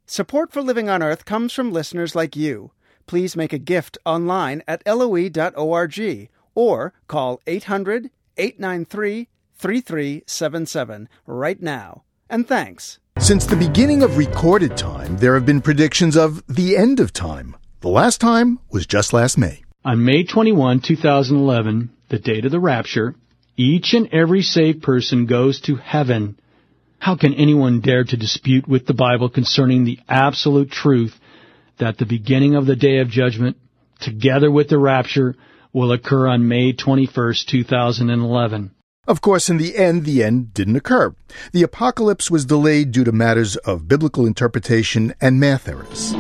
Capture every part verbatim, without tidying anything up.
Support for Living on Earth comes from listeners like you. Please make a gift online at L O E dot org or call eight hundred, eight nine three, three three seven seven right now. And thanks. Since the beginning of recorded time, there have been predictions of the end of time. The last time was just last May. On May twenty-first, two thousand eleven, the date of the rapture, each and every saved person goes to heaven. How can anyone dare to dispute with the Bible concerning the absolute truth that the beginning of the day of judgment, together with the rapture, will occur on May twenty-first, two thousand eleven? Of course, in the end, the end didn't occur. The apocalypse was delayed due to matters of biblical interpretation and math errors.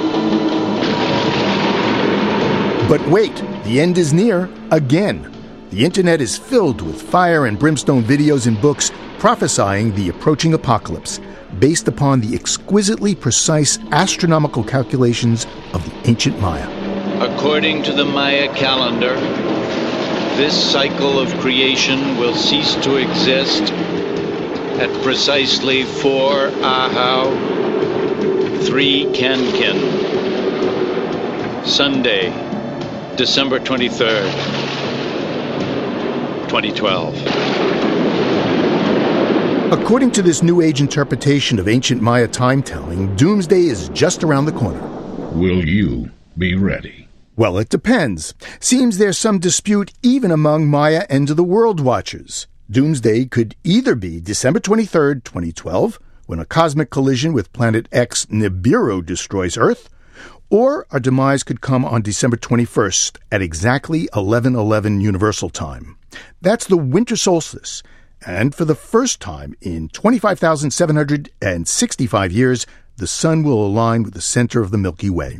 But wait, the end is near again. The internet is filled with fire and brimstone videos and books prophesying the approaching apocalypse, based upon the exquisitely precise astronomical calculations of the ancient Maya. According to the Maya calendar, this cycle of creation will cease to exist at precisely four Ahau, three Kankin, Sunday, December twenty-third, twenty twelve. According to this New Age interpretation of ancient Maya time-telling, doomsday is just around the corner. Will you be ready? Well, it depends. Seems there's some dispute even among Maya end-of-the-world watchers. Doomsday could either be December twenty-third, twenty twelve, when a cosmic collision with planet X Nibiru destroys Earth, or our demise could come on December twenty-first at exactly eleven eleven Universal Time. That's the winter solstice. And for the first time in twenty-five thousand seven hundred sixty-five years, the sun will align with the center of the Milky Way.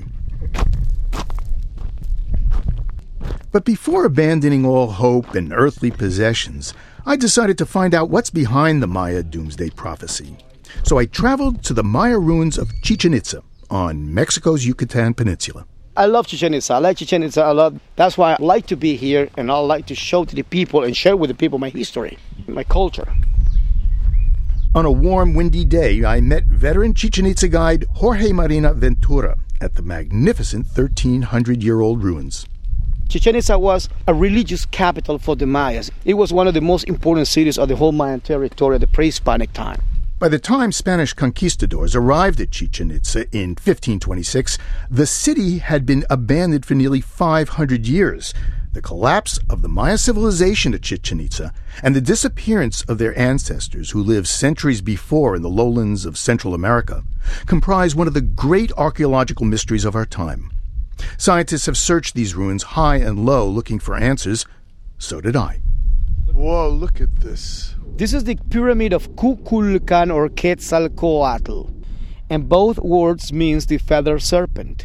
But before abandoning all hope and earthly possessions, I decided to find out what's behind the Maya doomsday prophecy. So I traveled to the Maya ruins of Chichen Itza on Mexico's Yucatan Peninsula. I love Chichen Itza. I like Chichen Itza a lot. That's why I like to be here, and I like to show to the people and share with the people my history, my culture. On a warm, windy day, I met veteran Chichen Itza guide Jorge Marina Ventura at the magnificent thirteen hundred year old ruins. Chichen Itza was a religious capital for the Mayas. It was one of the most important cities of the whole Mayan territory at the pre-Hispanic time. By the time Spanish conquistadors arrived at Chichen Itza in fifteen twenty-six, the city had been abandoned for nearly five hundred years. The collapse of the Maya civilization at Chichen Itza and the disappearance of their ancestors who lived centuries before in the lowlands of Central America comprise one of the great archaeological mysteries of our time. Scientists have searched these ruins high and low looking for answers. So did I. Whoa, look at this. This is the pyramid of Kukulkan or Quetzalcoatl, and both words means the feathered serpent.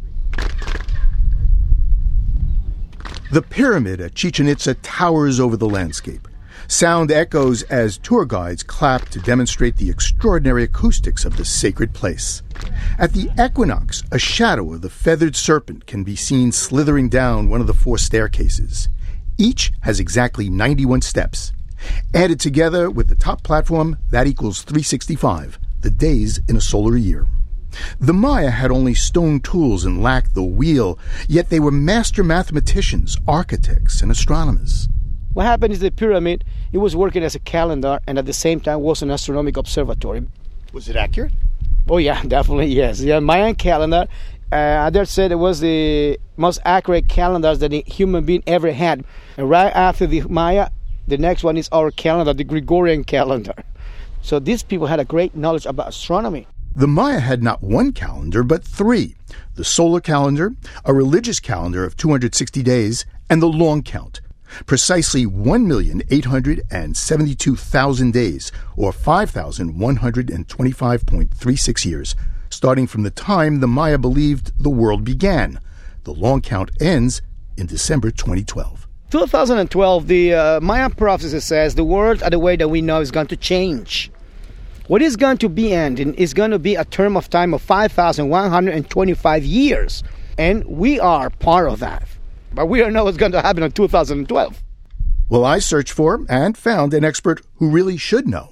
The pyramid at Chichen Itza towers over the landscape. Sound echoes as tour guides clap to demonstrate the extraordinary acoustics of the sacred place. At the equinox, a shadow of the feathered serpent can be seen slithering down one of the four staircases. Each has exactly ninety-one steps. Added together with the top platform, that equals three hundred sixty-five, the days in a solar year. The Maya had only stone tools and lacked the wheel, yet they were master mathematicians, architects, and astronomers. What happened is the pyramid, it was working as a calendar and at the same time was an astronomical observatory. Was it accurate? Oh yeah, definitely yes. Yeah, Mayan calendar, uh, others said it was the most accurate calendars that a human being ever had. And right after the Maya, the next one is our calendar, the Gregorian calendar. So these people had a great knowledge about astronomy. The Maya had not one calendar, but three. The solar calendar, a religious calendar of two hundred sixty days, and the long count. Precisely one million eight hundred seventy-two thousand days, or five thousand one hundred twenty-five point three six years, starting from the time the Maya believed the world began. The long count ends in December twenty twelve. twenty twelve, the uh, Mayan prophecy says the world, the way that we know, is going to change. What is going to be ending is going to be a term of time of five thousand one hundred twenty-five years, and we are part of that. But we don't know what's going to happen in two thousand twelve. Well, I searched for and found an expert who really should know.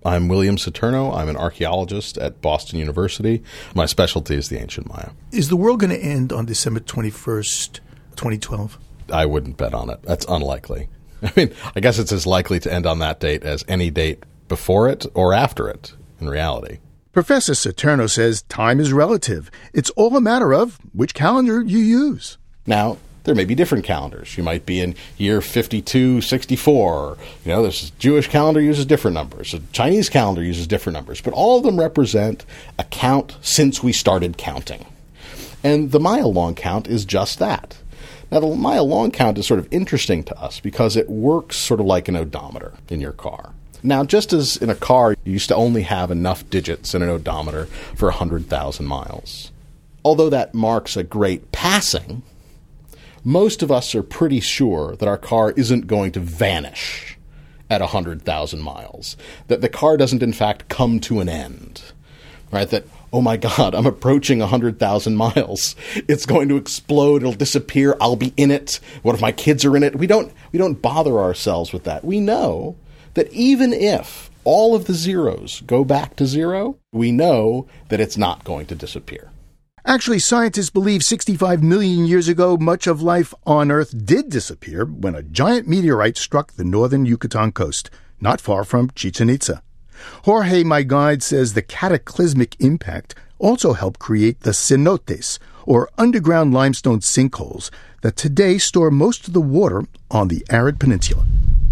I'm William Saturno. I'm an archaeologist at Boston University. My specialty is the ancient Maya. Is the world going to end on December twenty-first, twenty twelve? I wouldn't bet on it. That's unlikely. I mean, I guess it's as likely to end on that date as any date before it or after it, in reality. Professor Saturno says time is relative. It's all a matter of which calendar you use. Now, there may be different calendars. You might be in year fifty-two sixty-four. You know, this Jewish calendar uses different numbers. The Chinese calendar uses different numbers. But all of them represent a count since we started counting. And the Maya long count is just that. Now, the Maya long count is sort of interesting to us because it works sort of like an odometer in your car. Now, just as in a car, you used to only have enough digits in an odometer for one hundred thousand miles. Although that marks a great passing, most of us are pretty sure that our car isn't going to vanish at one hundred thousand miles, that the car doesn't, in fact, come to an end, right? That, oh my God, I'm approaching one hundred thousand miles. It's going to explode. It'll disappear. I'll be in it. What if my kids are in it? We don't, we don't bother ourselves with that. We know that even if all of the zeros go back to zero, we know that it's not going to disappear. Actually, scientists believe sixty-five million years ago, much of life on Earth did disappear when a giant meteorite struck the northern Yucatan coast, not far from Chichen Itza. Jorge, my guide, says the cataclysmic impact also helped create the cenotes, or underground limestone sinkholes, that today store most of the water on the arid peninsula.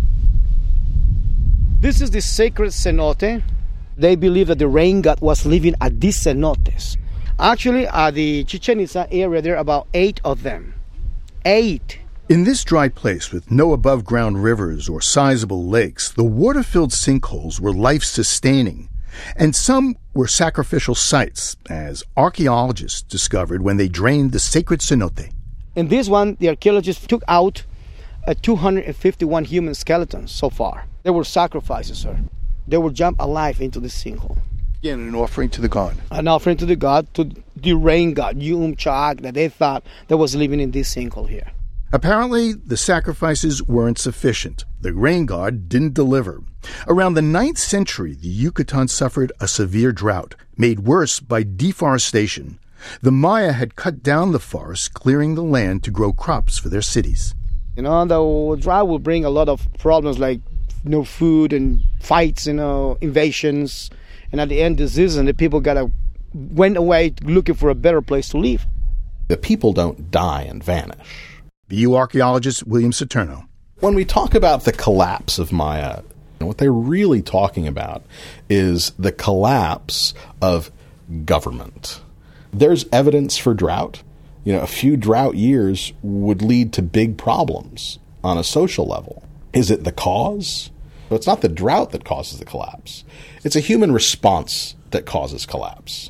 This is the sacred cenote. They believe that the rain god was living at these cenotes. Actually, at the Chichen Itza area, there are about eight of them. Eight. In this dry place with no above-ground rivers or sizable lakes, the water-filled sinkholes were life-sustaining, and some were sacrificial sites, as archaeologists discovered when they drained the sacred cenote. In this one, the archaeologists took out uh, two hundred fifty-one human skeletons so far. They were sacrifices, sir. They were jumped alive into the sinkhole. Again, an offering to the god. An offering to the god, to the rain god, Yum Chak, that they thought that was living in this sinkhole here. Apparently, the sacrifices weren't sufficient. The rain god didn't deliver. Around the ninth century, the Yucatan suffered a severe drought, made worse by deforestation. The Maya had cut down the forests, clearing the land to grow crops for their cities. You know, the drought will bring a lot of problems like no food and fights, you know, invasions. And at the end of the season, the people got went away looking for a better place to live. The people don't die and vanish. B U archaeologist William Saturno. When we talk about the collapse of Maya, what they're really talking about is the collapse of government. There's evidence for drought. You know, a few drought years would lead to big problems on a social level. Is it the cause? But it's not the drought that causes the collapse. It's a human response that causes collapse.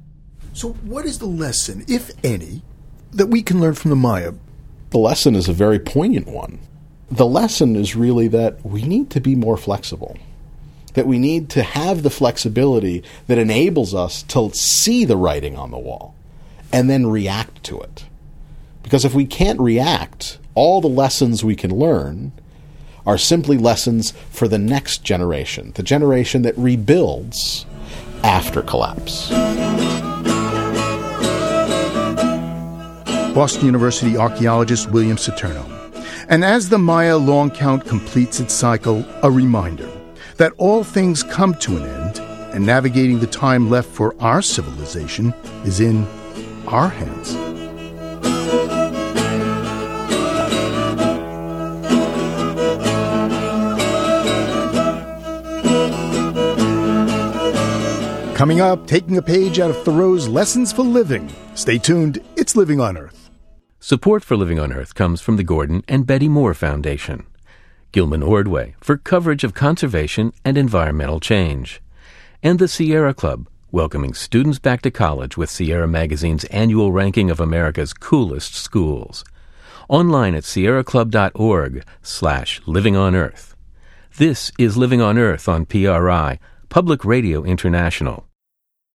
So what is the lesson, if any, that we can learn from the Maya? The lesson is a very poignant one. The lesson is really that we need to be more flexible, that we need to have the flexibility that enables us to see the writing on the wall and then react to it. Because if we can't react, all the lessons we can learn are simply lessons for the next generation, the generation that rebuilds after collapse. Boston University archaeologist William Saturno. And as the Maya long count completes its cycle, a reminder that all things come to an end, and navigating the time left for our civilization is in our hands. Coming up, taking a page out of Thoreau's Lessons for Living. Stay tuned, it's Living on Earth. Support for Living on Earth comes from the Gordon and Betty Moore Foundation. Gilman Ordway for coverage of conservation and environmental change. And the Sierra Club, welcoming students back to college with Sierra Magazine's annual ranking of America's coolest schools. Online at sierraclub.org slash living on earth. This is Living on Earth on P R I, Public Radio International.